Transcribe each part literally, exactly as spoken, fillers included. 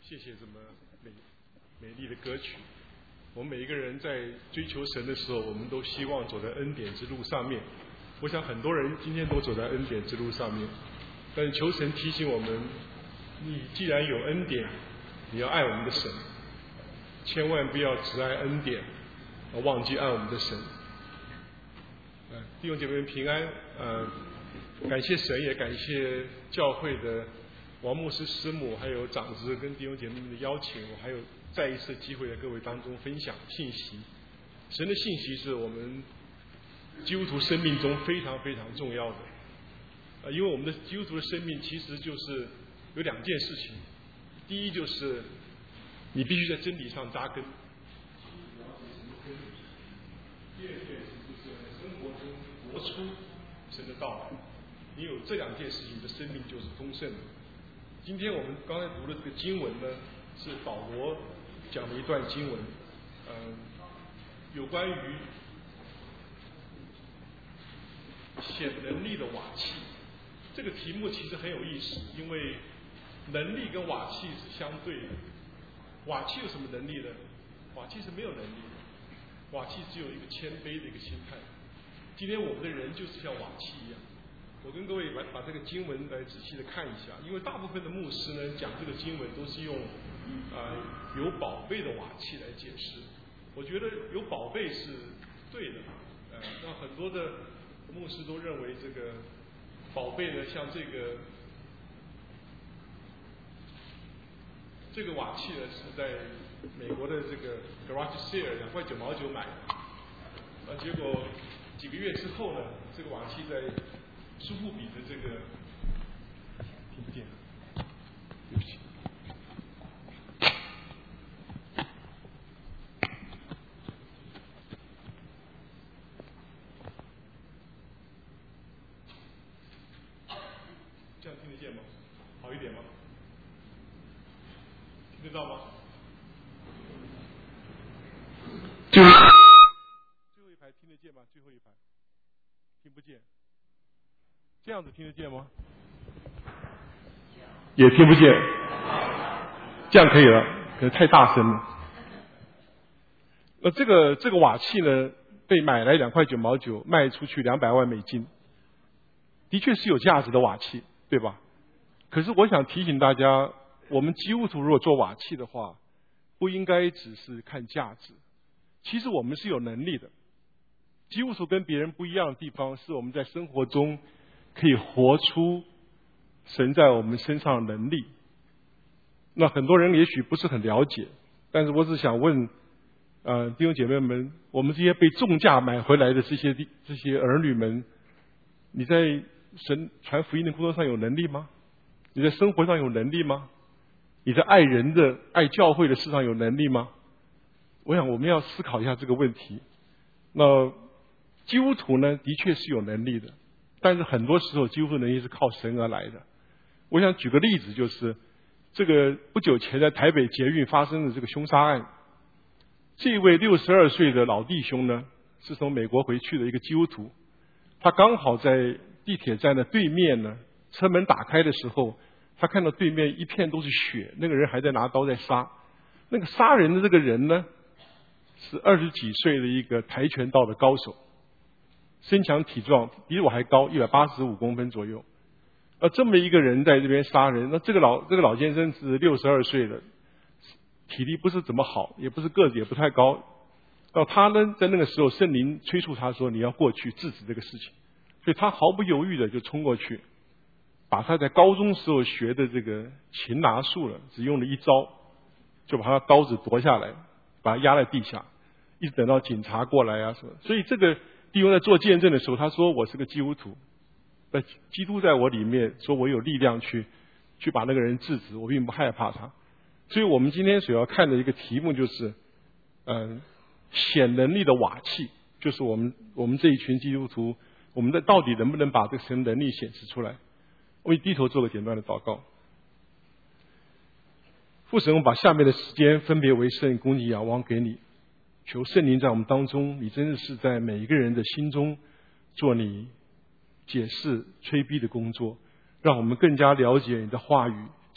谢谢这么美美丽的歌曲。我们每一个人在追求神的时候，我们都希望走在恩典之路上面。我想很多人今天都走在恩典之路上面，但是求神提醒我们，你既然有恩典，你要爱我们的神，千万不要只爱恩典，而忘记爱我们的神。呃，弟兄姐妹们平安。呃，感谢神，也感谢教会的王牧师师母，还有长子跟弟兄姐妹们的邀请，我还有再一次机会在各位当中分享信息。神的信息是我们基督徒生命中非常非常重要的。呃，因为我们的基督徒的生命其实就是有两件事情，第一就是你必须在真理上扎根，第二件事就是在生活中活出神的道来。你有这两件事情，你的生命就是丰盛的。今天我们刚才读的这个经文呢，是保罗讲的一段经文，嗯、呃，有关于显能力的瓦器。这个题目其实很有意思，因为能力跟瓦器是相对的。瓦器有什么能力呢？瓦器是没有能力的，瓦器只有一个谦卑的一个心态。今天我们的人就是像瓦器一样。我跟各位把把这个经文来仔细的看一下，因为大部分的牧师呢讲这个经文都是用啊、呃、有宝贝的瓦器来解释。我觉得有宝贝是对的，呃，那很多的牧师都认为这个宝贝呢，像这个这个瓦器呢是在美国的这个 garage sale 两块九毛九买的，啊，结果几个月之后呢，这个瓦器在苏富比的这个听不见，对不起。这样听得见吗？好一点吗？听得到吗？最后最后一排听得见吗？最后一排听不见。这样子听得见吗？也听不见。这样可以了，可能太大声了。那这个这个瓦器呢，被买来两块九毛九，卖出去两百万美金，的确是有价值的瓦器，对吧？可是我想提醒大家，我们基督徒如果做瓦器的话，不应该只是看价值。其实我们是有能力的。基督徒跟别人不一样的地方，是我们在生活中可以活出神在我们身上的能力。那很多人也许不是很了解，但是我只想问，呃，弟兄姐妹们，我们这些被重价买回来的这些这些儿女们，你在神传福音的工作上有能力吗？你在生活上有能力吗？你在爱人的、爱教会的事上有能力吗？我想我们要思考一下这个问题。那基督徒呢，的确是有能力的，但是很多时候基督徒能力是靠神而来的。我想举个例子，就是这个不久前在台北捷运发生的这个凶杀案，这位六十二岁的老弟兄呢，是从美国回去的一个基督徒，他刚好在地铁站的对面呢，车门打开的时候，他看到对面一片都是血，那个人还在拿刀在杀。那个杀人的这个人呢，是二十几岁的一个跆拳道的高手，身强体壮，比我还高，一百八十五公分左右。呃，这么一个人在这边杀人，那这个老这个老先生是六十二岁了，体力不是怎么好，也不是个子也不太高。到他呢，在那个时候，圣灵催促他说：“你要过去制止这个事情。”所以他毫不犹豫的就冲过去，把他在高中时候学的这个擒拿术了，只用了一招，就把他刀子夺下来，把他压在地下，一直等到警察过来啊什么。所以这个弟兄在做见证的时候，他说：“我是个基督徒。”那基督在我里面，说我有力量去去把那个人制止，我并不害怕他。所以我们今天所要看的一个题目就是，嗯、呃，显能力的瓦器，就是我们我们这一群基督徒，我们的到底能不能把这个神能力显示出来？我们低头做个简单的祷告。父神，我把下面的时间分别为圣、恭敬、仰望给你，求圣灵在我们当中，你真的是在每一个人的心中做你解释、催逼的工作，让我们更加了解你的话语，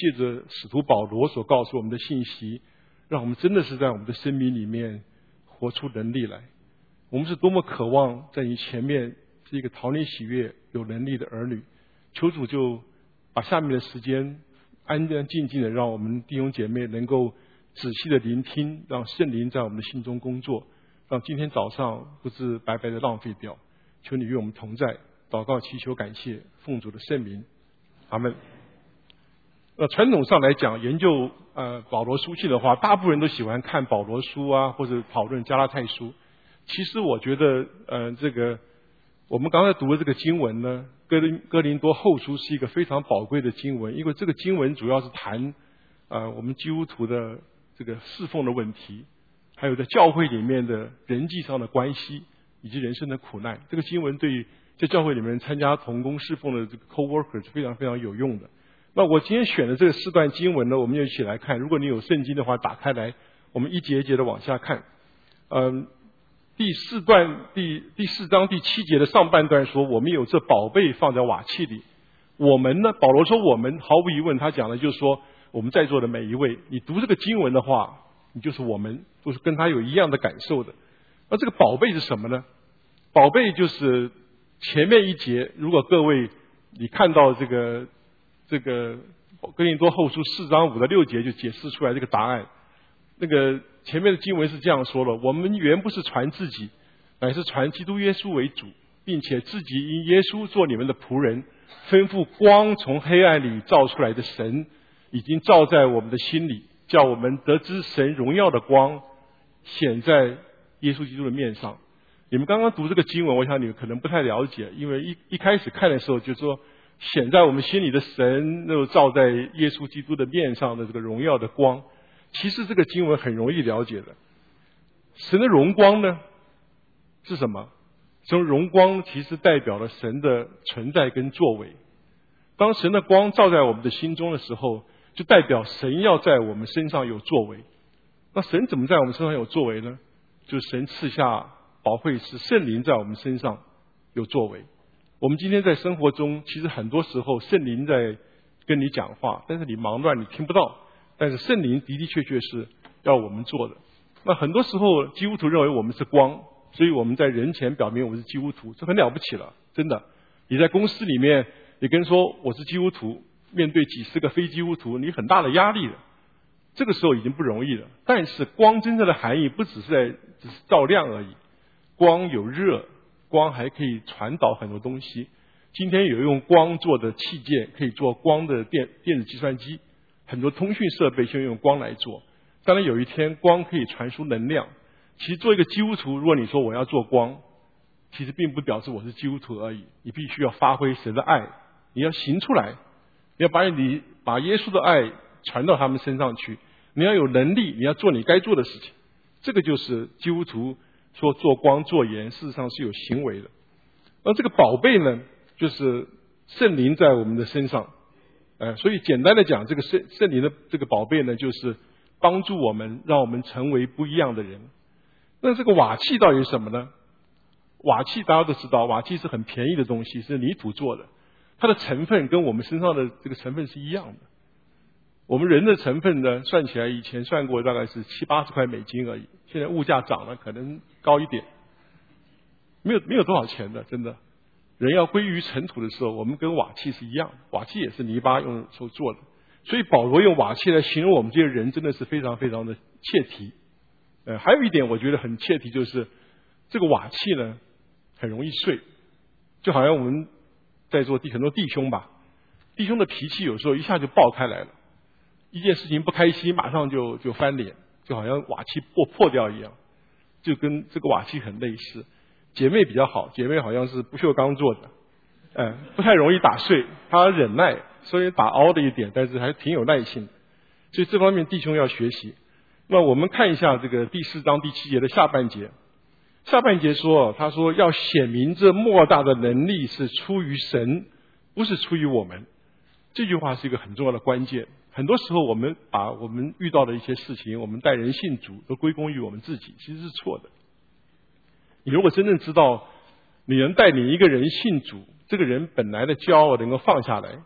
借着使徒保罗所告诉我们的信息，让我们真的是在我们的生命里面活出能力来。我们是多么渴望在你前面是一个讨你喜悦、有能力的儿女。求主就把下面的时间安安静静的，让我们弟兄姐妹能够仔细的聆听，让圣灵在我们的心中工作，让今天早上不是白白的浪费掉。求你与我们同在，祷告祈求感谢，奉主的圣名，阿们。那传统上来讲，研究呃保罗书信的话，大部分人都喜欢看保罗书啊，或者讨论加拉太书。其实我觉得，呃，这个我们刚才读的这个经文呢，哥林哥林多后书是一个非常宝贵的经文，因为这个经文主要是谈呃我们基督徒的这个侍奉的问题，还有在教会里面的人际上的关系，以及人生的苦难。这个经文对在教会里面参加同工侍奉的这个 co-worker 是非常非常有用的。那我今天选的这个四段经文呢，我们就一起来看。如果你有圣经的话，打开来，我们一节一节的往下看。嗯，第四段第第四章第七节的上半段说，我们有这宝贝放在瓦器里。我们呢，保罗说我们，毫无疑问，他讲的就是说我们在座的每一位，你读这个经文的话，你就是我们，都是跟他有一样的感受的。那这个宝贝是什么呢？宝贝就是前面一节，如果各位你看到这个这个哥林多后书四章五到六节就解释出来这个答案。那个前面的经文是这样说了：我们原不是传自己，乃是传基督耶稣为主，并且自己因耶稣做你们的仆人，吩咐光从黑暗里照出来的神，已经照在我们的心里，叫我们得知神荣耀的光显在耶稣基督的面上。你们刚刚读这个经文，我想你们可能不太了解，因为一一开始看的时候就说显在我们心里的神，那照在耶稣基督的面上的这个荣耀的光。其实这个经文很容易了解的。神的荣光呢是什么？神的荣光其实代表了神的存在跟作为。当神的光照在我们的心中的时候，就代表神要在我们身上有作为。那神怎么在我们身上有作为呢？就是神赐下保惠师圣灵在我们身上有作为。我们今天在生活中，其实很多时候圣灵在跟你讲话，但是你忙乱你听不到，但是圣灵的的确确是要我们做的。那很多时候基督徒认为我们是光，所以我们在人前表明我是基督徒，这很了不起了，真的。你在公司里面也跟人说我是基督徒，面对几十个非基督徒，你很大的压力了，这个时候已经不容易了。但是光真正的含义不只是在只是照亮而已，光有热，光还可以传导很多东西。今天有用光做的器件，可以做光的电电子计算机，很多通讯设备就用光来做。当然有一天光可以传输能量。其实做一个基督徒，如果你说我要做光，其实并不表示我是基督徒而已，你必须要发挥神的爱，你要行出来，你要把你把耶稣的爱传到他们身上去，你要有能力，你要做你该做的事情。这个就是基督徒说做光做盐，事实上是有行为的。而这个宝贝呢，就是圣灵在我们的身上。呃，所以简单的讲，这个圣圣灵的这个宝贝呢，就是帮助我们，让我们成为不一样的人。那这个瓦器到底是什么呢？瓦器大家都知道，瓦器是很便宜的东西，是泥土做的，它的成分跟我们身上的这个成分是一样的。我们人的成分呢，算起来以前算过大概是七八十块美金而已，现在物价涨了，可能高一点，没有没有多少钱的，真的。人要归于尘土的时候，我们跟瓦器是一样的，瓦器也是泥巴用手做的。所以保罗用瓦器来形容我们这些人，真的是非常非常的切题。呃，还有一点我觉得很切题，就是这个瓦器呢很容易碎，就好像我们在座弟很多弟兄吧，弟兄的脾气有时候一下就爆开来了，一件事情不开心马上就就翻脸，就好像瓦器破破掉一样，就跟这个瓦器很类似。姐妹比较好，姐妹好像是不锈钢做的，呃，不太容易打碎，她忍耐，虽然打凹了一点，但是还挺有耐性，所以这方面弟兄要学习。那我们看一下这个第四章第七节的下半节。下半节说，他说要显明这莫大的能力是出于神，不是出于我们。这句话是一个很重要的关键。很多时候我们把我们遇到的一些事情，我们带人信主都归功于我们自己，其实是错的。你如果真正知道你能带领一个人信主，这个人本来的骄傲能够放下来，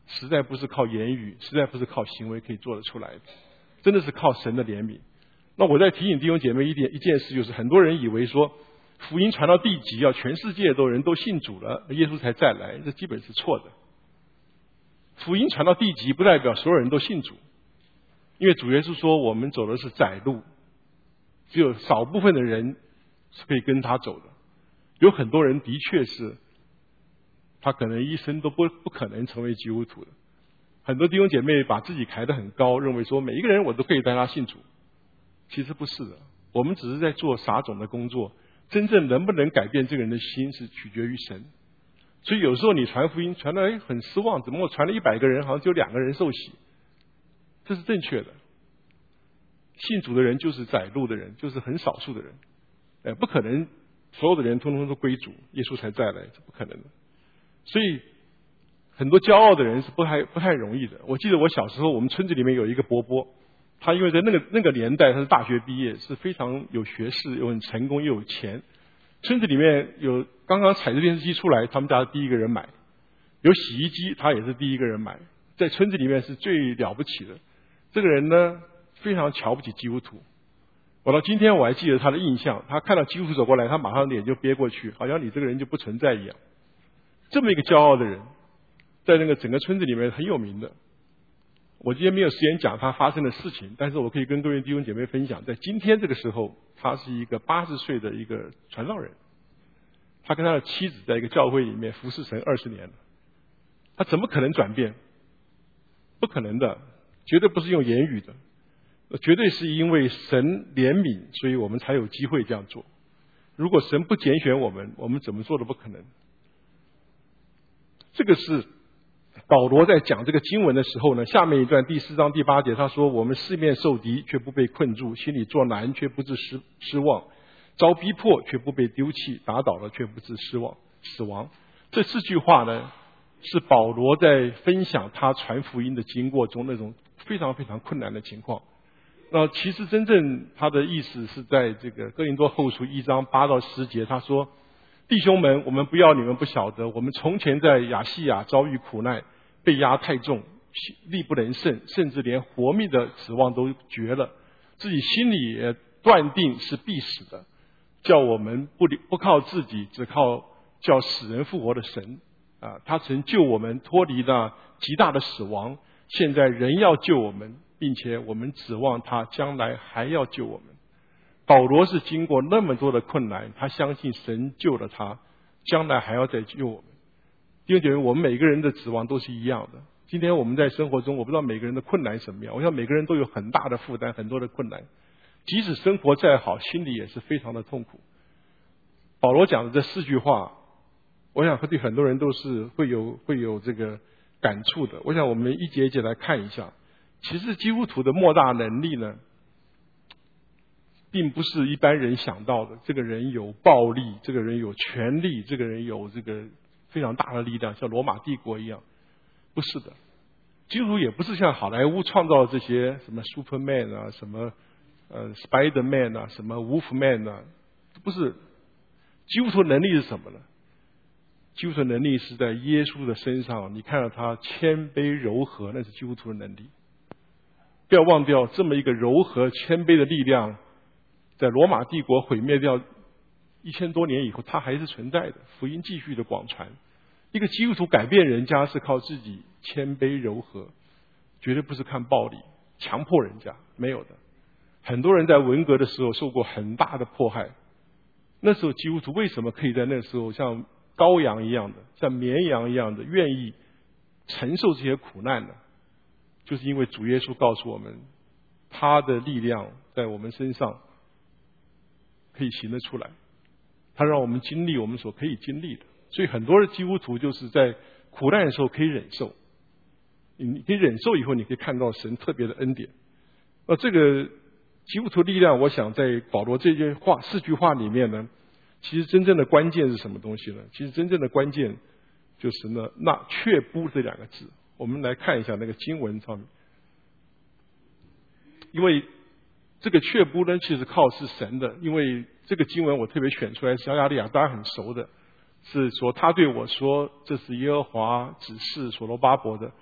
实在不是靠言语，实在不是靠行为可以做得出来的，真的是靠神的怜悯。那我在提醒弟兄姐妹一点一件事，就是很多人以为说福音传到地极，要全世界都人都信主了，耶稣才再来，这基本是错的。福音传到地极不代表所有人都信主，因为主耶稣说我们走的是窄路，只有少部分的人是可以跟他走的。有很多人的确是他可能一生都不不可能成为基督徒的。很多弟兄姐妹把自己抬得很高，认为说每一个人我都可以带他信主，其实不是的。我们只是在做撒种的工作，真正能不能改变这个人的心是取决于神。所以有时候你传福音传得很失望，怎么我传了一百个人好像只有两个人受洗，这是正确的。信主的人就是窄路的人，就是很少数的人，呃，不可能所有的人通通都归主，耶稣才再来，这不可能的。所以很多骄傲的人是不太不太容易的。我记得我小时候，我们村子里面有一个伯伯，他因为在那个那个年代他是大学毕业，是非常有学识又很成功又有钱。村子里面有刚刚彩色电视机出来，他们家第一个人买；有洗衣机，他也是第一个人买，在村子里面是最了不起的。这个人呢，非常瞧不起基督徒。我到今天我还记得他的印象，他看到基督徒走过来，他马上脸就憋过去，好像你这个人就不存在一样。这么一个骄傲的人，在那个整个村子里面很有名的。我今天没有时间讲他发生的事情，但是我可以跟各位弟兄姐妹分享，在今天这个时候，他是一个八十岁的一个传道人，他跟他的妻子在一个教会里面服侍神二十年了，他怎么可能转变？不可能的，绝对不是用言语的，绝对是因为神怜悯，所以我们才有机会这样做。如果神不拣选我们，我们怎么做都不可能。这个是保罗在讲这个经文的时候呢，下面一段第四章第八节，他说我们四面受敌却不被困住，心里作难却不致失失望，遭逼迫却不被丢弃，打倒了却不致失望死亡。这四句话呢，是保罗在分享他传福音的经过中那种非常非常困难的情况。那其实真正他的意思是在这个哥林多后书一章八到十节，他说弟兄们，我们不要你们不晓得，我们从前在亚细亚遭遇苦难，被压太重，力不能胜，甚至连活命的指望都绝了，自己心里也断定是必死的，叫我们不不靠自己，只靠叫死人复活的神啊！他曾救我们脱离那极大的死亡，现在仍要救我们，并且我们指望他将来还要救我们。保罗是经过那么多的困难，他相信神救了他，将来还要再救我们。弟兄姐妹，我们每个人的指望都是一样的。今天我们在生活中，我不知道每个人的困难什么样，我想每个人都有很大的负担，很多的困难，即使生活再好，心里也是非常的痛苦。保罗讲的这四句话，我想对很多人都是会有会有这个感触的。我想我们一节一节来看一下。其实基督徒的莫大能力呢，并不是一般人想到的，这个人有暴力，这个人有权力，这个人有这个非常大的力量，像罗马帝国一样。不是的，基督徒也不是像好莱坞创造这些什么 Superman 啊，什么呃 Spider-Man 啊，什么 Wolfman 啊，不是。基督徒能力是什么呢？基督徒能力是在耶稣的身上，你看到他谦卑柔和，那是基督徒的能力。不要忘掉这么一个柔和谦卑的力量，在罗马帝国毁灭掉一千多年以后，它还是存在的，福音继续的广传。一个基督徒改变人家是靠自己谦卑柔和，绝对不是看暴力强迫人家，没有的。很多人在文革的时候受过很大的迫害，那时候基督徒为什么可以在那时候像羔羊一样的，像绵羊一样的愿意承受这些苦难呢？就是因为主耶稣告诉我们，他的力量在我们身上可以行得出来，他让我们经历我们所可以经历的。所以很多的基督徒就是在苦难的时候可以忍受，你可以忍受以后，你可以看到神特别的恩典。那这个基督徒力量，我想在保罗这句话四句话里面呢，其实真正的关键是什么东西呢？其实真正的关键就是呢，那却不这两个字。我们来看一下那个经文上面，因为这个却不呢，其实靠是神的。因为这个经文我特别选出来，小亚利亚大家很熟的，是说他对我说，这是耶和华指示所罗巴伯的，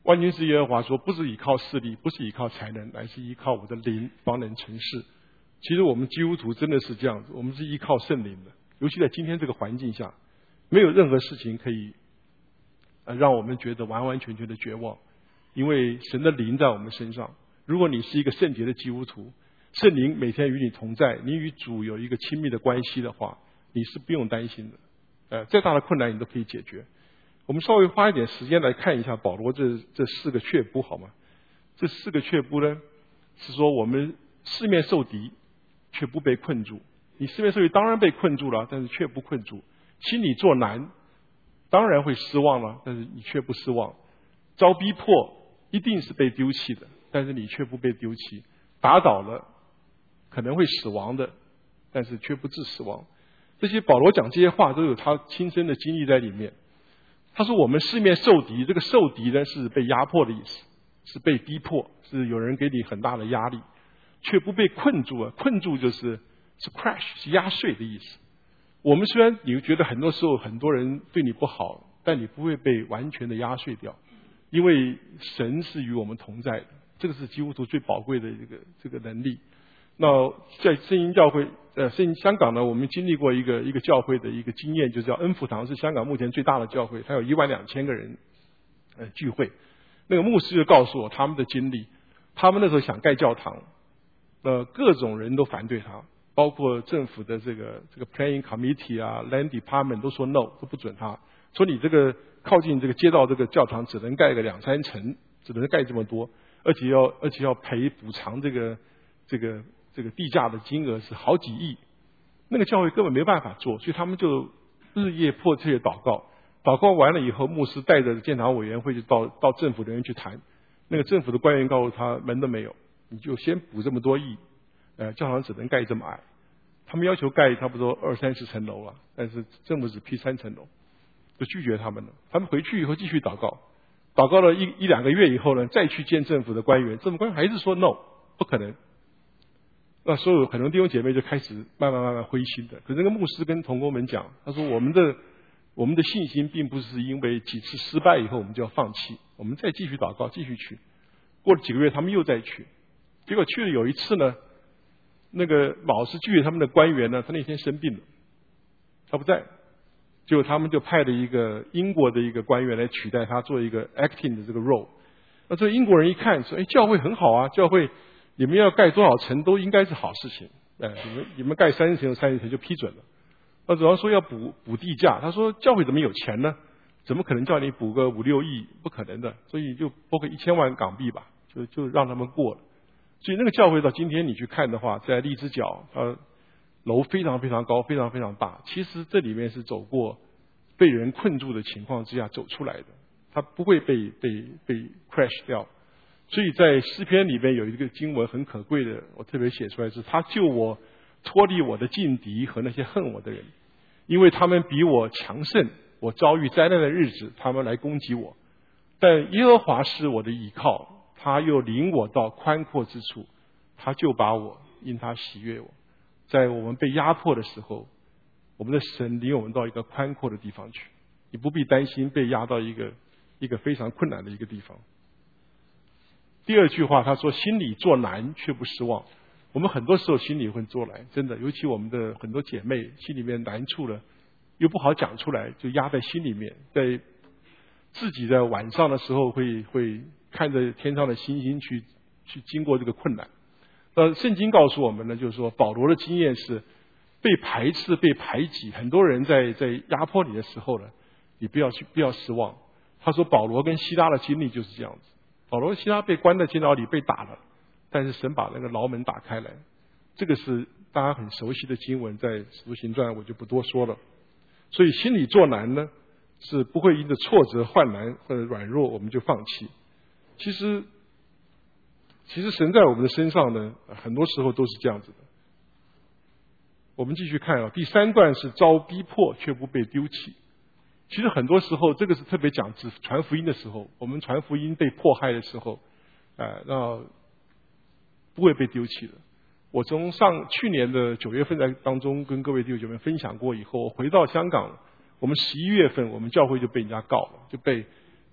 万军之耶和华说，不是依靠势力，不是依靠才能，乃是依靠我的灵方能成事。其实我们基督徒真的是这样子，我们是依靠圣灵的，尤其在今天这个环境下，没有任何事情可以呃让我们觉得完完全全的绝望，因为神的灵在我们身上。如果你是一个圣洁的基督徒，圣灵每天与你同在，你与主有一个亲密的关系的话，你是不用担心的。呃，再大的困难你都可以解决。我们稍微花一点时间来看一下保罗这这四个却步好吗？这四个却步呢，是说我们四面受敌，却不被困住。你四面受敌当然被困住了，但是却不困住。心里作难，当然会失望了，但是你却不失望。遭逼迫，一定是被丢弃的，但是你却不被丢弃。打倒了，可能会死亡的，但是却不致死亡。这些保罗讲这些话都有他亲身的经历在里面。他说我们四面受敌，这个受敌呢是被压迫的意思，是被逼迫，是有人给你很大的压力，却不被困住啊。困住就是是 crash， 是压碎的意思。我们虽然你觉得很多时候很多人对你不好，但你不会被完全的压碎掉，因为神是与我们同在的。这个是基督徒最宝贵的这个这个能力。那在圣经教会，呃，圣经香港呢，我们经历过一个一个教会的一个经验，就叫恩福堂，是香港目前最大的教会，它有一万两千个人呃聚会。那个牧师就告诉我他们的经历，他们那时候想盖教堂，呃，各种人都反对他，包括政府的这个这个 planning committee 啊 ，land department 都说 no， 都不准他，说你这个靠近这个街道这个教堂只能盖个两三层，只能盖这么多。而且要而且要赔补偿这个这个这个地价的金额是好几亿，那个教会根本没办法做，所以他们就日夜迫切的祷告，祷告完了以后，牧师带着建堂委员会就到到政府人员去谈，那个政府的官员告诉他门都没有，你就先补这么多亿，呃，教堂只能盖这么矮，他们要求盖差不多二三十层楼了，但是政府只批三层楼，就拒绝他们了。他们回去以后继续祷告。祷告了一一两个月以后呢，再去见政府的官员，政府官员还是说 no， 不可能。那所有很多弟兄姐妹就开始慢慢慢慢灰心的。可是那个牧师跟同工们讲，他说我们的我们的信心并不是因为几次失败以后我们就要放弃，我们再继续祷告，继续去。过了几个月，他们又再去，结果去了有一次呢，那个老是拒绝他们的官员呢，他那天生病了，他不在。结果他们就派了一个英国的一个官员来取代他做一个 acting 的这个 role。那这英国人一看说，哎，教会很好啊，教会你们要盖多少层都应该是好事情，哎，你们你们盖三十层三十层就批准了。那主要说要补补地价，他说教会怎么有钱呢？怎么可能叫你补个五六亿？不可能的，所以就拨个一千万港币吧，就就让他们过了。所以那个教会到今天你去看的话，在荔枝角，呃。楼非常非常高，非常非常大。其实这里面是走过被人困住的情况之下走出来的，它不会被被被 crash 掉。所以在诗篇里面有一个经文很可贵的，我特别写出来是：他救我脱离我的劲敌和那些恨我的人，因为他们比我强盛，我遭遇灾难的日子，他们来攻击我。但耶和华是我的依靠，他又领我到宽阔之处，他就把我因他喜悦我。在我们被压迫的时候，我们的神领我们到一个宽阔的地方去，你不必担心被压到一个一个非常困难的一个地方。第二句话他说，心里作难却不失望。我们很多时候心里会作难，真的，尤其我们的很多姐妹心里面难处了，又不好讲出来，就压在心里面，在自己的晚上的时候会会看着天上的星星去去经过这个困难。呃，圣经告诉我们呢，就是说保罗的经验是被排斥、被排挤，很多人在在压迫你的时候呢，你不要去不要失望。他说保罗跟希拉的经历就是这样子，保罗希拉被关在监牢里被打了，但是神把那个牢门打开来，这个是大家很熟悉的经文，在使徒行传我就不多说了。所以心里作难呢，是不会因着挫折、患难或者软弱我们就放弃。其实其实神在我们的身上呢，很多时候都是这样子的。我们继续看啊，第三段是遭逼迫却不被丢弃。其实很多时候，这个是特别讲指传福音的时候，我们传福音被迫害的时候，呃，那不会被丢弃的。我从上去年的九月份在当中跟各位弟兄姐妹分享过以后，我回到香港，我们十一月份我们教会就被人家告了，就被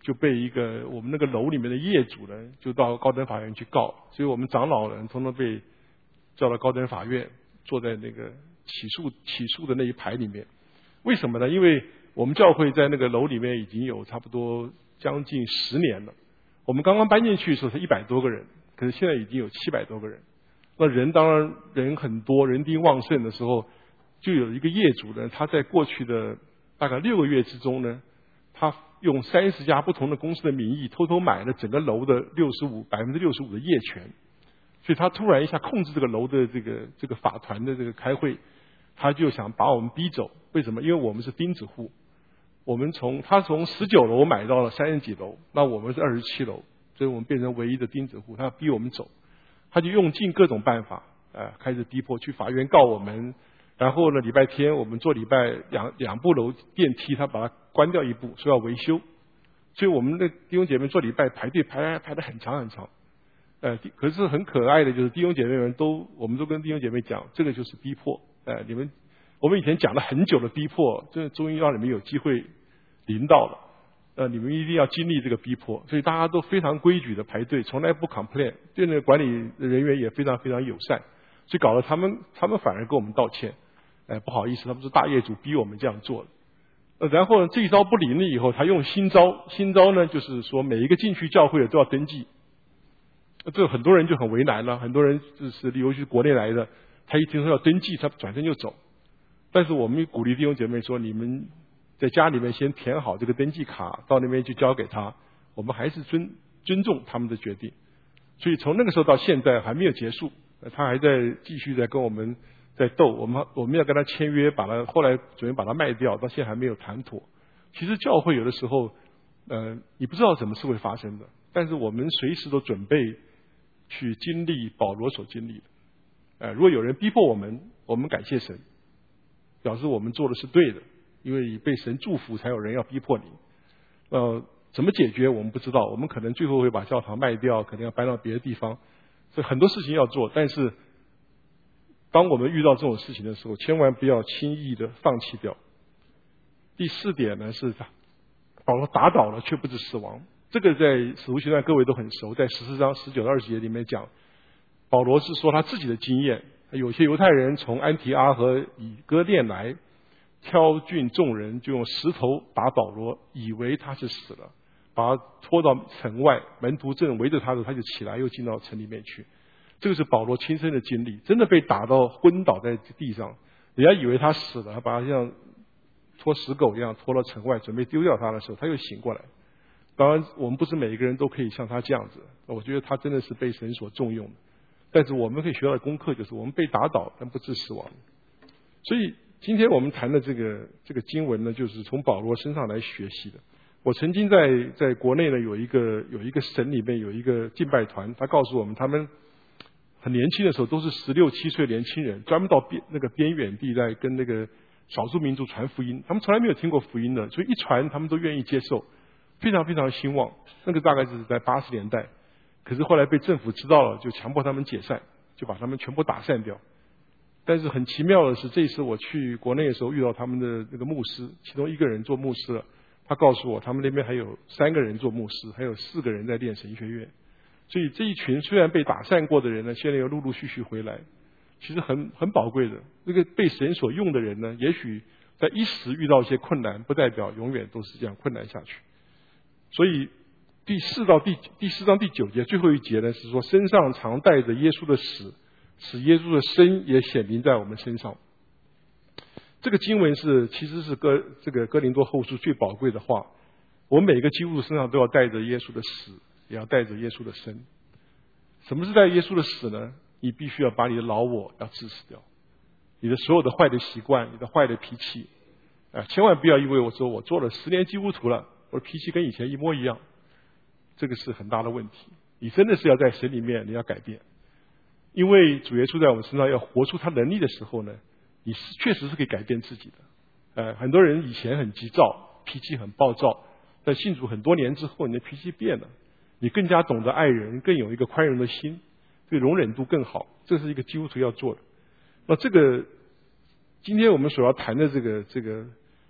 就被一个我们那个楼里面的业主呢，就到高等法院去告，所以我们长老人通通被叫到高等法院，坐在那个起诉起诉的那一排里面。为什么呢？因为我们教会在那个楼里面已经有差不多将近十年了。我们刚刚搬进去的时候是一百多个人，可是现在已经有七百多个人。那人当然人很多，人丁旺盛的时候，就有一个业主呢，他在过去的大概六个月之中呢，他用三十家不同的公司的名义偷偷买了整个楼的六十五百分之六十五的业权，所以他突然一下控制这个楼的这个这个法团的这个开会，他就想把我们逼走。为什么？因为我们是钉子户，我们从他从十九楼买到了三十几楼，那我们是二十七楼，所以我们变成唯一的钉子户，他要逼我们走，他就用尽各种办法，呃，开始逼迫，去法院告我们。然后呢，礼拜天我们做礼拜两两部楼电梯，他把它关掉一部，说要维修，所以我们的弟兄姐妹做礼拜排队排排得很长很长。呃，可是很可爱的就是弟兄姐妹们都，我们都跟弟兄姐妹讲，这个就是逼迫。呃，你们我们以前讲了很久的逼迫，这终于让你们有机会临到了。呃，你们一定要经历这个逼迫，所以大家都非常规矩的排队，从来不 complain， 对那个管理人员也非常非常友善，所以搞得他们他们反而跟我们道歉。哎，不好意思，他们是大业主逼我们这样做的。呃，然后呢，这一招不灵了以后，他用新招，新招呢就是说每一个进去教会的都要登记。这很多人就很为难了，很多人就是尤其是国内来的，他一听说要登记，他转身就走。但是我们鼓励弟兄姐妹说，你们在家里面先填好这个登记卡，到那边去交给他，我们还是尊尊重他们的决定。所以从那个时候到现在还没有结束，他还在继续在跟我们在斗，我们我们要跟他签约，把他后来准备把他卖掉，到现在还没有谈妥。其实教会有的时候，呃，你不知道什么事会发生的，但是我们随时都准备去经历保罗所经历的。呃，如果有人逼迫我们，我们感谢神，表示我们做的是对的，因为你被神祝福，才有人要逼迫你。呃，怎么解决我们不知道，我们可能最后会把教堂卖掉，可能要搬到别的地方，所以很多事情要做，但是当我们遇到这种事情的时候，千万不要轻易的放弃掉。第四点呢是，保罗打倒了却不致死亡。这个在使徒行传各位都很熟，在十四章十九到二十节里面讲，保罗是说他自己的经验。有些犹太人从安提阿和以哥念来，挑尽众人，就用石头打保罗，以为他是死了，把他拖到城外，门徒正围着他的时候，他就起来又进到城里面去。这个是保罗亲身的经历，真的被打到昏倒在地上，人家以为他死了，把他像拖死狗一样拖到城外，准备丢掉他的时候，他又醒过来。当然我们不是每一个人都可以像他这样子，我觉得他真的是被神所重用的。但是我们可以学到的功课就是，我们被打倒但不致死亡。所以今天我们谈的这个这个经文呢，就是从保罗身上来学习的。我曾经在在国内呢有一个有一个省里面有一个敬拜团，他告诉我们，他们很年轻的时候都是十六七岁年轻人，专门到边那个边远地带跟那个少数民族传福音，他们从来没有听过福音的，所以一传他们都愿意接受，非常非常兴旺。那个大概是在八十年代，可是后来被政府知道了，就强迫他们解散，就把他们全部打散掉。但是很奇妙的是，这一次我去国内的时候遇到他们的那个牧师，其中一个人做牧师了，他告诉我他们那边还有三个人做牧师，还有四个人在练神学院。所以这一群虽然被打散过的人呢，现在又陆陆续续回来，其实很很宝贵的。这个被神所用的人呢，也许在一时遇到一些困难，不代表永远都是这样困难下去。所以第四到第第四章第九节最后一节呢，是说身上常带着耶稣的死，使耶稣的生也显明在我们身上。这个经文是其实是哥这个哥林多后书最宝贵的话。我们每个基督徒身上都要带着耶稣的死，也要带着耶稣的生。什么是带耶稣的死呢？你必须要把你的老我要治死掉，你的所有的坏的习惯，你的坏的脾气，啊，千万不要因为我说我做了十年基督徒了，我的脾气跟以前一模一样，这个是很大的问题。你真的是要在神里面你要改变，因为主耶稣在我们身上要活出他能力的时候呢，你是确实是可以改变自己的。呃，很多人以前很急躁，脾气很暴躁，在信主很多年之后，你的脾气变了，你更加懂得爱人，更有一个宽容的心，对容忍度更好，这是一个基督徒要做的。那这个今天我们所要谈的这个这个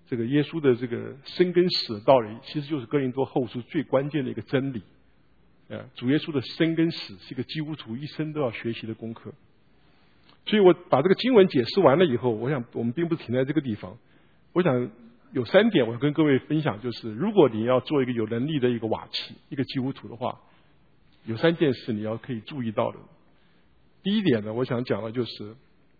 这个耶稣的这个生跟死的道理，其实就是哥林多后书最关键的一个真理。呃，主耶稣的生跟死是一个基督徒一生都要学习的功课。所以我把这个经文解释完了以后，我想我们并不是停在这个地方。我想有三点我跟各位分享，就是如果你要做一个有能力的一个瓦器，一个基督徒的话，有三件事你要可以注意到的。第一点呢，我想讲的就是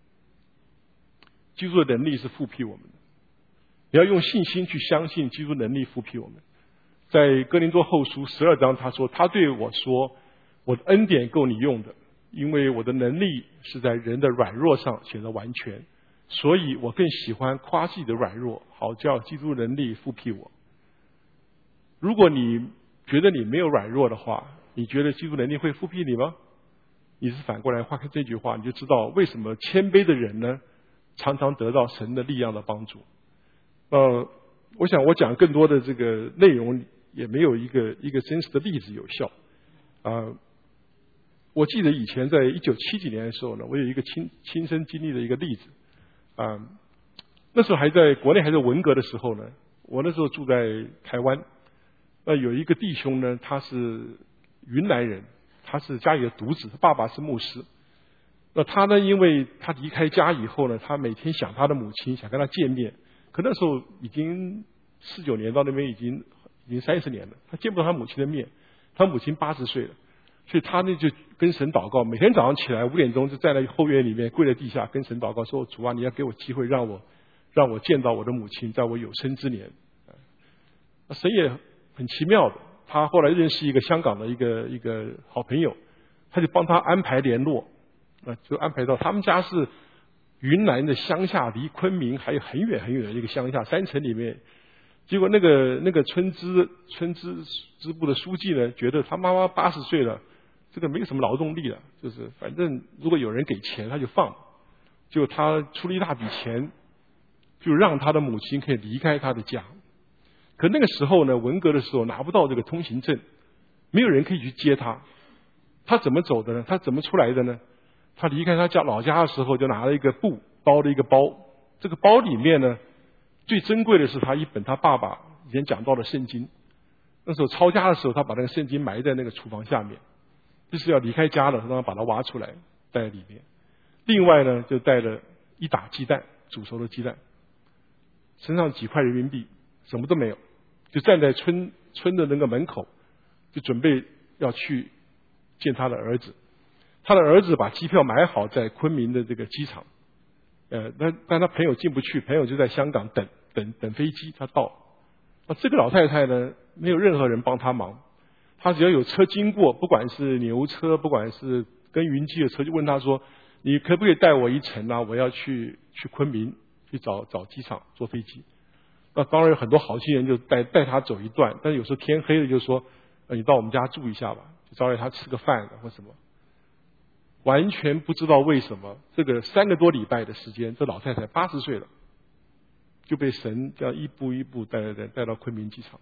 基督的能力是复辟我们的，你要用信心去相信基督能力复辟我们。在哥林多后书十二章，他说他对我说，我的恩典够你用的，因为我的能力是在人的软弱上显得完全，所以我更喜欢夸自己的软弱，好叫基督能力复辟我。如果你觉得你没有软弱的话，你觉得基督能力会复辟你吗？你是反过来看这句话，你就知道为什么谦卑的人呢常常得到神的力量的帮助。呃，我想我讲更多的这个内容也没有一个一个真实的例子有效。啊、呃，我记得以前在一九七几年的时候呢，我有一个亲亲身经历的一个例子。啊、呃，那时候还在国内还在文革的时候呢，我那时候住在台湾。那有一个弟兄呢，他是云南人，他是家里的独子，他爸爸是牧师。那他呢，因为他离开家以后呢，他每天想他的母亲，想跟他见面。可那时候已经四九年到那边已经已经三十年了，他见不到他母亲的面。他母亲八十岁了，所以他呢就跟神祷告，每天早上起来五点钟就站在后院里面跪在地下跟神祷告，说主啊，你要给我机会，让我让我见到我的母亲，在我有生之年。那神也很奇妙的，他后来认识一个香港的一个一个好朋友，他就帮他安排联络，啊，就安排到他们家是云南的乡下，离昆明还有很远很远的一个乡下山城里面。结果那个那个村支村支支部的书记呢，觉得他妈妈八十岁了，这个没有什么劳动力了，就是反正如果有人给钱他就放，就他出了一大笔钱，就让他的母亲可以离开他的家。可那个时候呢，文革的时候拿不到这个通行证，没有人可以去接他。他怎么走的呢？他怎么出来的呢？他离开他家老家的时候，就拿了一个布包了一个包，这个包里面呢，最珍贵的是他一本他爸爸以前讲到的圣经。那时候抄家的时候，他把那个圣经埋在那个厨房下面，就是要离开家了，让他把它挖出来带在里面。另外呢，就带了一打鸡蛋，煮熟的鸡蛋，身上几块人民币，什么都没有，就站在村村的那个门口，就准备要去见他的儿子。他的儿子把机票买好，在昆明的这个机场，呃，但但他朋友进不去，朋友就在香港等等等飞机，他到。那这个老太太呢，没有任何人帮他忙，他只要有车经过，不管是牛车，不管是跟云机的车，就问他说：“你可不可以带我一程啊？我要去去昆明去找找机场坐飞机。”那当然有很多好心人就带带他走一段，但是有时候天黑了就说：“呃，你到我们家住一下吧，就招待他吃个饭或什么。”完全不知道为什么，这个三个多礼拜的时间，这老太太八十岁了，就被神这样一步一步带带带到昆明机场，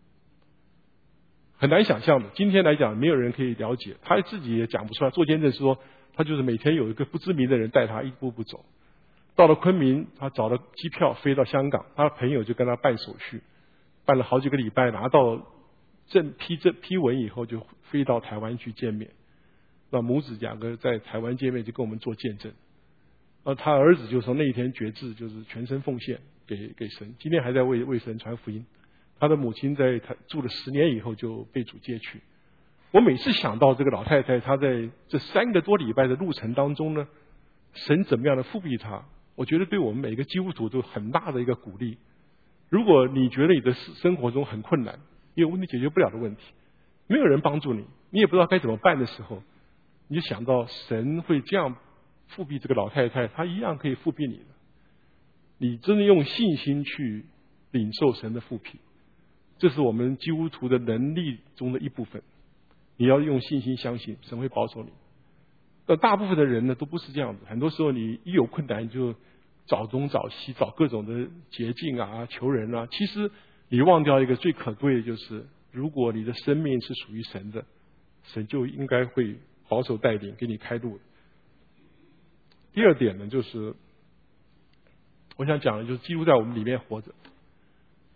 很难想象的。今天来讲，没有人可以了解，他自己也讲不出来。做见证说，他就是每天有一个不知名的人带他一步步走，到了昆明，他找了机票飞到香港，他的朋友就跟他办手续，办了好几个礼拜，拿到证批证批文以后，就飞到台湾去见面。那母子两个在台湾见面，就跟我们做见证。而他儿子就从那一天决志，就是全身奉献给给神，今天还在为为神传福音。他的母亲在他住了十年以后就被主接去。我每次想到这个老太太，她在这三个多礼拜的路程当中呢，神怎么样的复辟她，我觉得对我们每个基督徒都很大的一个鼓励。如果你觉得你的生活中很困难，你有问题解决不了的问题，没有人帮助你，你也不知道该怎么办的时候，你就想到神会这样复辟这个老太太，她一样可以复辟你的。你真的用信心去领受神的复辟，这是我们基督徒的能力中的一部分。你要用信心相信神会保守你。但大部分的人呢都不是这样子，很多时候你一有困难你就找东找西，找各种的捷径啊，求人啊。其实你忘掉一个最可贵的，就是如果你的生命是属于神的，神就应该会保守带领，给你开路的。第二点呢，就是我想讲的就是基督在我们里面活着。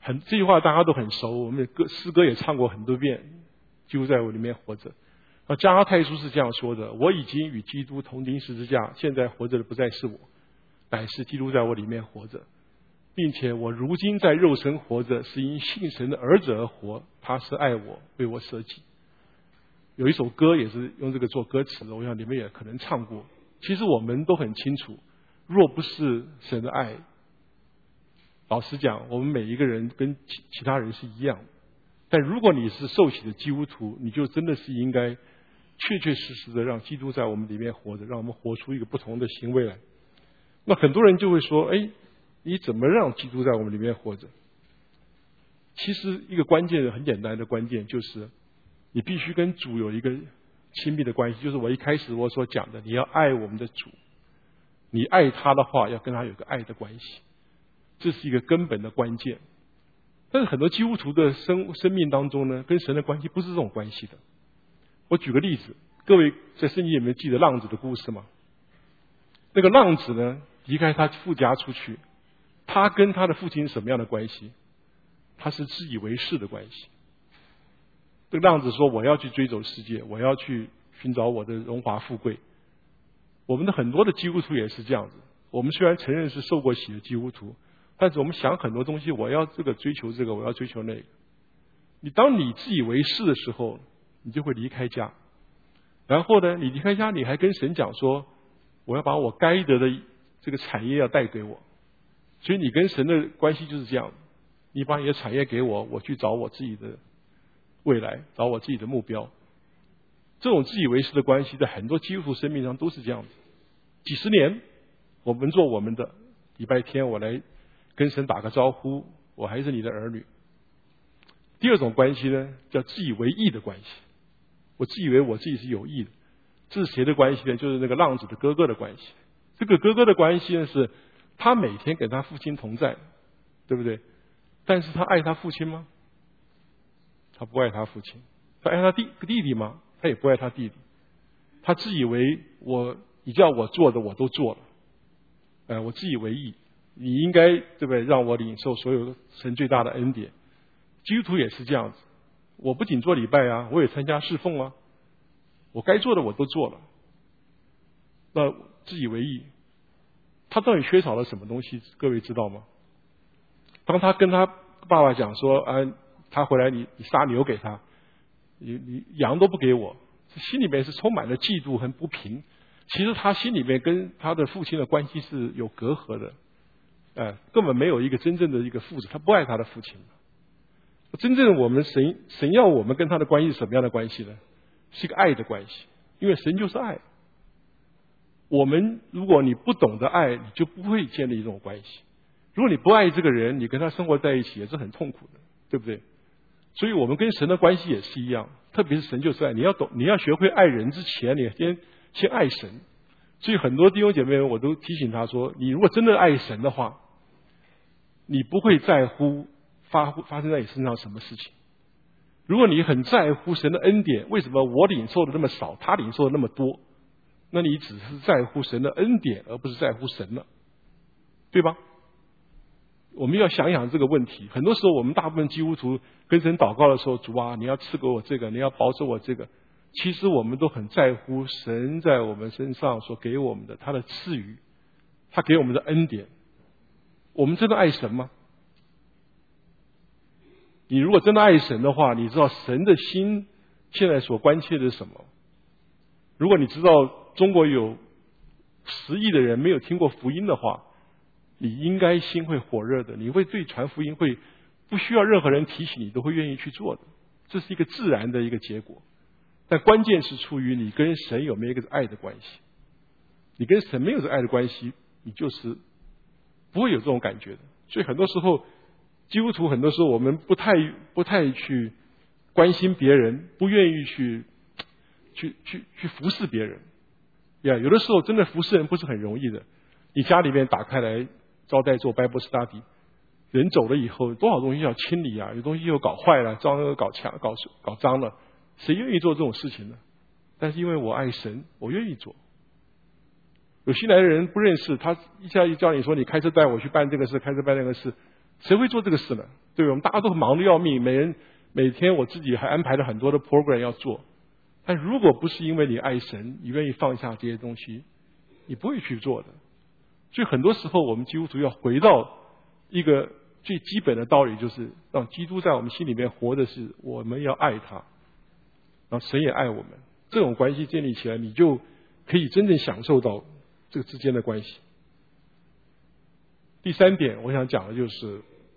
很这句话大家都很熟，我们的歌诗歌也唱过很多遍，基督在我里面活着。啊，加拉太书是这样说的：我已经与基督同钉十字架，现在活着的不再是我，乃是基督在我里面活着，并且我如今在肉身活着，是因信神的儿子而活，他是爱我，为我舍己。有一首歌也是用这个做歌词的，我想你们也可能唱过。其实我们都很清楚，若不是神的爱，老实讲，我们每一个人跟其其他人是一样的。但如果你是受洗的基督徒，你就真的是应该确确实实的让基督在我们里面活着，让我们活出一个不同的行为来。那很多人就会说，哎，你怎么让基督在我们里面活着？其实一个关键很简单的关键就是你必须跟主有一个亲密的关系，就是我一开始我所讲的，你要爱我们的主，你爱他的话要跟他有个爱的关系，这是一个根本的关键。但是很多基督徒的生生命当中呢，跟神的关系不是这种关系的。我举个例子，各位在圣经里面记得浪子的故事吗？那个浪子呢，离开他父家出去，他跟他的父亲什么样的关系？他是自以为是的关系。这个浪子说，我要去追走世界，我要去寻找我的荣华富贵。我们的很多的基督徒也是这样子，我们虽然承认是受过洗的基督徒，但是我们想很多东西，我要这个追求这个，我要追求那个。你当你自以为是的时候，你就会离开家。然后呢，你离开家，你还跟神讲说，我要把我该得的这个产业要带给我。所以你跟神的关系就是这样，你把你的产业给我，我去找我自己的未来，找我自己的目标。这种自以为是的关系在很多基督徒生命上都是这样子。几十年我们做我们的，礼拜天我来跟神打个招呼，我还是你的儿女。第二种关系呢，叫自以为义的关系。我自以为我自己是有义的。这是谁的关系呢？就是那个浪子的哥哥的关系。这个哥哥的关系呢，是他每天跟他父亲同在，对不对？但是他爱他父亲吗？他不爱他父亲。他爱他弟弟弟吗？他也不爱他弟弟。他自以为我你叫我做的我都做了，呃，我自以为义，你应该对不对？让我领受所有神最大的恩典。基督徒也是这样子，我不仅做礼拜啊，我也参加侍奉啊，我该做的我都做了。那自以为义，他到底缺少了什么东西？各位知道吗？当他跟他爸爸讲说，啊，他回来你你杀牛给他，你你羊都不给我，心里面是充满了嫉妒和不平。其实他心里面跟他的父亲的关系是有隔阂的，呃，根本没有一个真正的一个父子，他不爱他的父亲。真正我们神神要我们跟他的关系是什么样的关系呢？是一个爱的关系，因为神就是爱。我们如果你不懂得爱，你就不会建立这种关系。如果你不爱这个人，你跟他生活在一起也是很痛苦的，对不对？所以我们跟神的关系也是一样，特别是神就是爱。你要懂，你要学会爱人之前，你先先爱神。所以很多弟兄姐妹我都提醒他说，你如果真的爱神的话，你不会在乎发发生在你身上什么事情。如果你很在乎神的恩典，为什么我领受的那么少，他领受的那么多？那你只是在乎神的恩典，而不是在乎神了，对吧？我们要想想这个问题。很多时候我们大部分基督徒跟神祷告的时候，主啊，你要赐给我这个，你要保守我这个。其实我们都很在乎神在我们身上所给我们的他的赐予，他给我们的恩典。我们真的爱神吗？你如果真的爱神的话，你知道神的心现在所关切的是什么？如果你知道中国有十亿的人没有听过福音的话，你应该心会火热的，你会对传福音会不需要任何人提醒你都会愿意去做的，这是一个自然的一个结果。但关键是出于你跟神有没有一个爱的关系。你跟神没有这爱的关系，你就是不会有这种感觉的。所以很多时候基督徒很多时候我们不太不太去关心别人，不愿意去去去去服侍别人呀。有的时候真的服侍人不是很容易的。你家里面打开来招待做 Bible study， 人走了以后多少东西要清理啊，有东西又搞坏了，脏又搞强搞搞脏了，谁愿意做这种事情呢？但是因为我爱神，我愿意做。有新来的人不认识他，一下一叫你说你开车带我去办这个事，开车办那个事， 谁会做这个事呢？对，我们大家都忙得要命，每人每天我自己还安排了很多的 program 要做。但如果不是因为你爱神，你愿意放下这些东西，你不会去做的。所以很多时候我们基督徒要回到一个最基本的道理，就是让基督在我们心里面活的是我们要爱他，然后神也爱我们，这种关系建立起来，你就可以真正享受到这个之间的关系。第三点我想讲的就是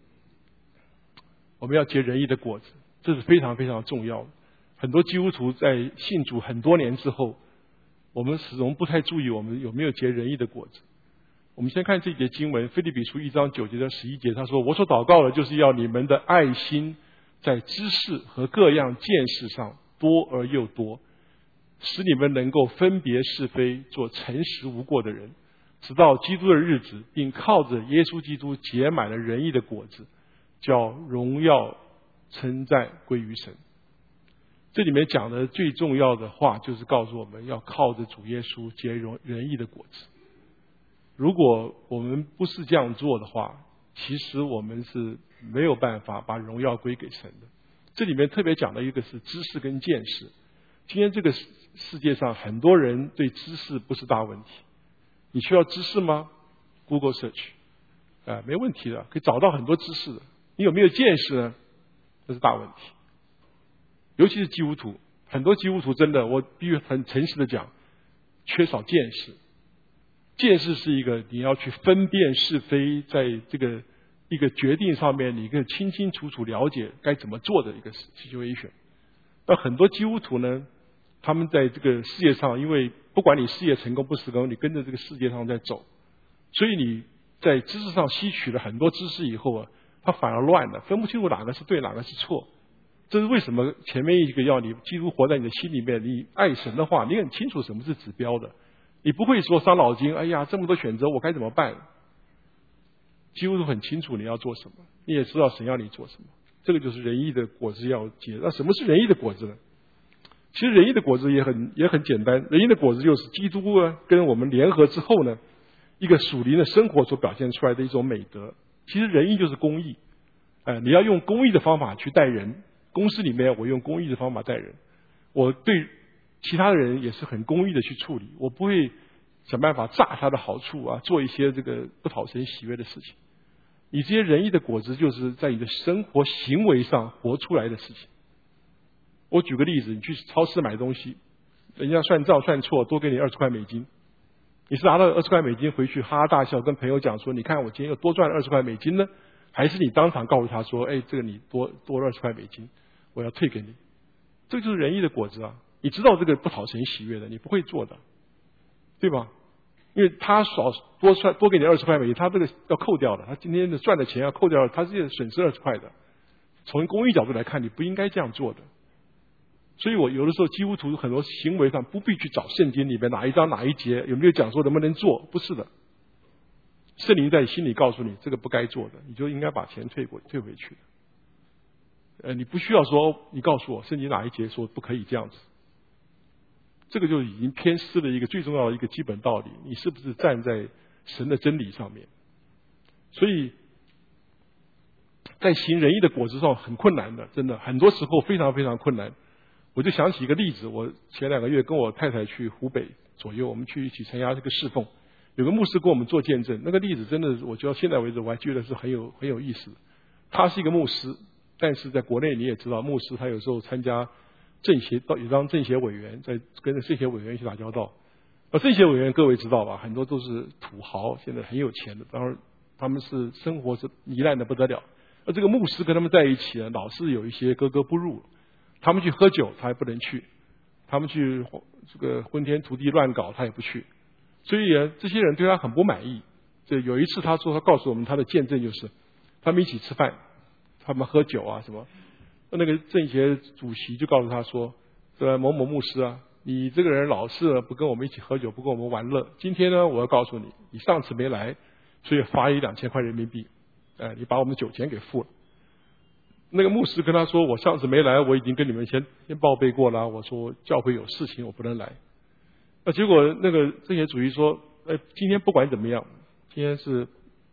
我们要结仁义的果子，这是非常非常重要的。很多基督徒在信主很多年之后，我们始终不太注意我们有没有结仁义的果子。我们先看这节经文，腓立比书一章九节到十一节，他说：我所祷告的就是要你们的爱心在知识和各样见识上多而又多，使你们能够分别是非，做诚实无过的人，直到基督的日子，并靠着耶稣基督结满了仁义的果子，叫荣耀称赞归于神。这里面讲的最重要的话，就是告诉我们要靠着主耶稣结仁义的果子。如果我们不是这样做的话，其实我们是没有办法把荣耀归给神的。这里面特别讲的一个是知识跟见识。今天这个世界上很多人对知识不是大问题，你需要知识吗？ Google search 啊、呃，没问题的，可以找到很多知识的。你有没有见识呢？这是大问题。尤其是基督徒，很多基督徒真的，我必须很诚实的讲，缺少见识。见识是一个你要去分辨是非，在这个一个决定上面，你更清清楚楚了解该怎么做的一个 situation。那很多基督徒呢，他们在这个世界上，因为不管你事业成功不成功，你跟着这个世界上在走，所以你在知识上吸取了很多知识以后啊，他反而乱了，分不清楚哪个是对，哪个是错。这是为什么前面一个要你基督活在你的心里面，你爱神的话，你很清楚什么是指标的，你不会说伤脑筋，哎呀这么多选择我该怎么办。基督徒很清楚你要做什么，你也知道神要你做什么，这个就是仁义的果子要结。那什么是仁义的果子呢？其实仁义的果子也很也很简单，仁义的果子就是基督啊跟我们联合之后呢，一个属灵的生活所表现出来的一种美德。其实仁义就是公义，呃，你要用公义的方法去待人。公司里面我用公义的方法待人，我对其他的人也是很公义的去处理，我不会想办法榨他的好处啊，做一些这个不讨神喜悦的事情。你这些仁义的果子就是在你的生活行为上活出来的事情。我举个例子，你去超市买东西，人家算账算错，多给你二十块美金，你是拿到二十块美金回去哈哈大笑，跟朋友讲说，你看我今天又多赚了二十块美金呢，还是你当场告诉他说，哎，这个你多多了二十块美金，我要退给你。这就是仁义的果子啊！你知道这个不讨神喜悦的，你不会做的，对吧？因为他少多赚多给你二十块美金，他这个要扣掉的，他今天的赚的钱要扣掉，他是损失二十块的。从公益角度来看，你不应该这样做的。所以我有的时候基督徒很多行为上不必去找圣经里面哪一章哪一节有没有讲说能不能做，不是的。圣灵在你心里告诉你这个不该做的，你就应该把钱退过退回去的。呃，你不需要说你告诉我圣经哪一节说不可以这样子，这个就已经偏失了一个最重要的一个基本道理，你是不是站在神的真理上面？所以在行仁义的果子上很困难的，真的很多时候非常非常困难。我就想起一个例子，我前两个月跟我太太去湖北左右，我们去一起参加这个侍奉，有个牧师跟我们做见证，那个例子真的我觉得现在为止我还觉得是很有很有意思的。他是一个牧师，但是在国内你也知道，牧师他有时候参加政协，也当政协委员，在跟着政协委员一起打交道。而政协委员各位知道吧，很多都是土豪，现在很有钱的，当然他们是生活是糜烂的不得了。而这个牧师跟他们在一起呢，老是有一些格格不入。他们去喝酒他也不能去，他们去这个昏天土地乱搞他也不去，所以呢这些人对他很不满意。这有一次他说，他告诉我们他的见证就是，他们一起吃饭，他们喝酒啊什么，那个政协主席就告诉他说，这某某牧师啊，你这个人老是不跟我们一起喝酒，不跟我们玩乐，今天呢我要告诉你，你上次没来，所以罚你两千块人民币，哎，你把我们酒钱给付了。那个牧师跟他说，我上次没来，我已经跟你们先先报备过了，我说教会有事情我不能来。那结果那个政协主席说，呃，今天不管怎么样，今天是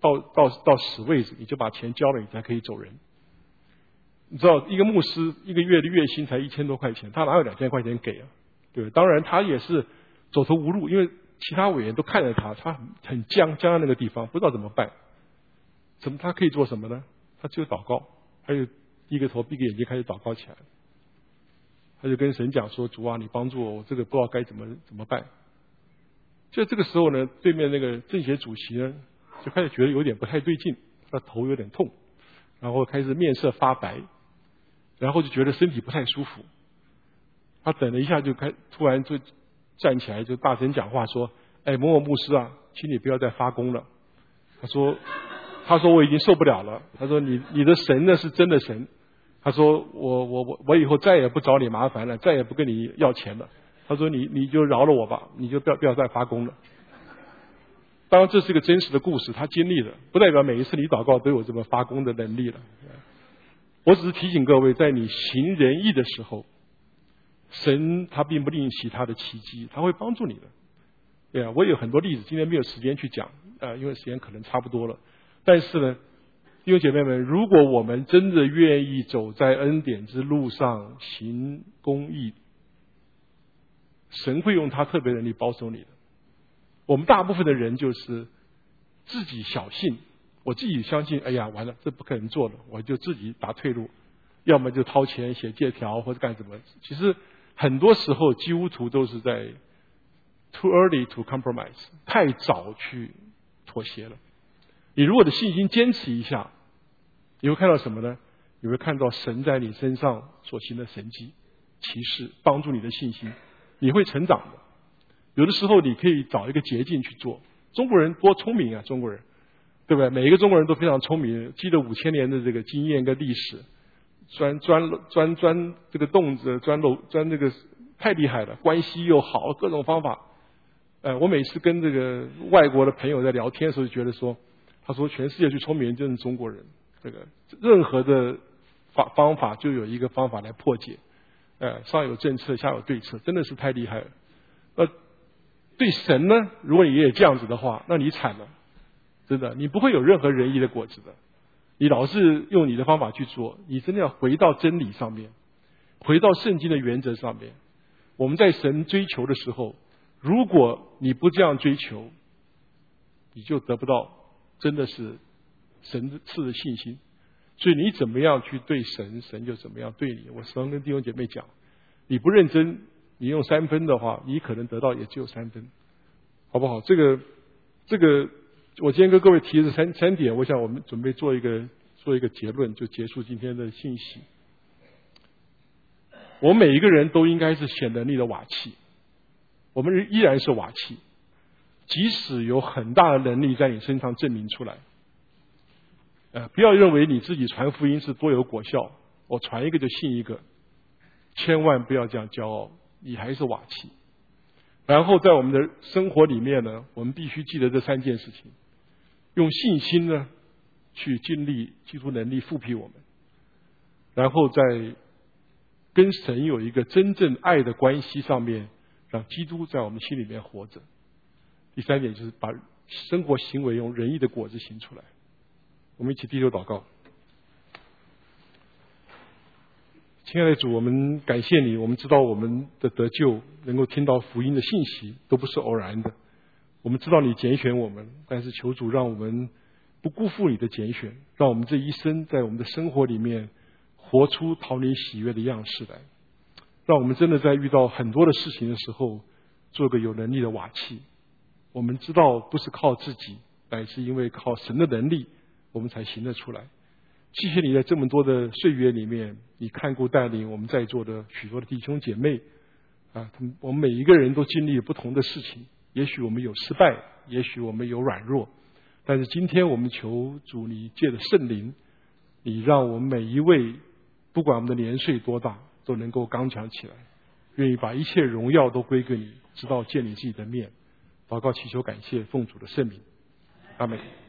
到到到死为止，你就把钱交了，你才可以走人。你知道，一个牧师一个月的月薪才一千多块钱，他哪有两千块钱给啊？对，当然他也是走投无路，因为其他委员都看着他，他很很僵僵在那个地方，不知道怎么办。怎么他可以做什么呢？他只有祷告，他就低个头闭个眼睛开始祷告起来。他就跟神讲说：“主啊，你帮助我，我这个不知道该怎么怎么办。”就这个时候呢，对面那个政协主席呢，就开始觉得有点不太对劲，他头有点痛，然后开始面色发白，然后就觉得身体不太舒服。他等了一下，就开突然就站起来，就大声讲话说：“哎，某某牧师啊，请你不要再发功了。”他说：“他说我已经受不了了。他说你你的神呢是真的神。他说我我我我以后再也不找你麻烦了，再也不跟你要钱了。他说你你就饶了我吧，你就不要不要再发功了。”当然这是个真实的故事，他经历的，不代表每一次你祷告都有这么发功的能力了。我只是提醒各位，在你行仁义的时候，神他并不吝惜他的奇迹，他会帮助你的。对啊，我有很多例子，今天没有时间去讲啊、呃，因为时间可能差不多了。但是呢，弟兄姐妹们，如果我们真的愿意走在恩典之路上行公义，神会用他特别的能力保守你的。我们大部分的人就是自己小信，我自己相信，哎呀，完了，这不可能做的，我就自己打退路，要么就掏钱写借条或者干什么。其实很多时候基督徒都是在 too early to compromise， 太早去妥协了。你如果的信心坚持一下，你会看到什么呢？你会看到神在你身上所行的神迹奇事，帮助你的信心，你会成长的。有的时候你可以找一个捷径去做。中国人多聪明啊，中国人，对不对？每一个中国人都非常聪明，积了五千年的这个经验跟历史，钻钻钻钻这个洞子，钻漏钻这个太厉害了，关系又好，各种方法。呃，我每次跟这个外国的朋友在聊天的时候，就觉得说，他说全世界最聪明的就是中国人，这个任何的法方法就有一个方法来破解，呃，上有政策，下有对策，真的是太厉害了。呃，对神呢，如果你也这样子的话，那你惨了，真的，你不会有任何仁义的果子的。你老是用你的方法去做，你真的要回到真理上面，回到圣经的原则上面。我们在神追求的时候，如果你不这样追求，你就得不到真的是神赐的信心。所以你怎么样去对神，神就怎么样对你。我时常跟弟兄姐妹讲，你不认真，你用三分的话，你可能得到也只有三分，好不好？这个这个我今天跟各位提的三三点，我想我们准备做一个做一个结论，就结束今天的信息。我们每一个人都应该是显能力的瓦器，我们依然是瓦器，即使有很大的能力在你身上证明出来。呃，不要认为你自己传福音是多有果效，我传一个就信一个，千万不要这样骄傲，你还是瓦器。然后在我们的生活里面呢，我们必须记得这三件事情，用信心呢去经历基督能力复辟我们，然后在跟神有一个真正爱的关系上面，让基督在我们心里面活着。第三点就是把生活行为用仁义的果子行出来。我们一起低头祷告。亲爱的主，我们感谢你，我们知道我们的得救能够听到福音的信息都不是偶然的，我们知道你拣选我们，但是求主让我们不辜负你的拣选，让我们这一生在我们的生活里面活出讨你喜悦的样式来，让我们真的在遇到很多的事情的时候做个有能力的瓦器。我们知道不是靠自己，乃是因为靠神的能力我们才行得出来。谢谢你在这么多的岁月里面，你看顾带领我们在座的许多的弟兄姐妹啊，我们每一个人都经历了不同的事情，也许我们有失败，也许我们有软弱，但是今天我们求主你借着圣灵，你让我们每一位不管我们的年岁多大都能够刚强起来，愿意把一切荣耀都归给你，直到见你自己的面。祷告祈求感谢奉主的圣名，阿们。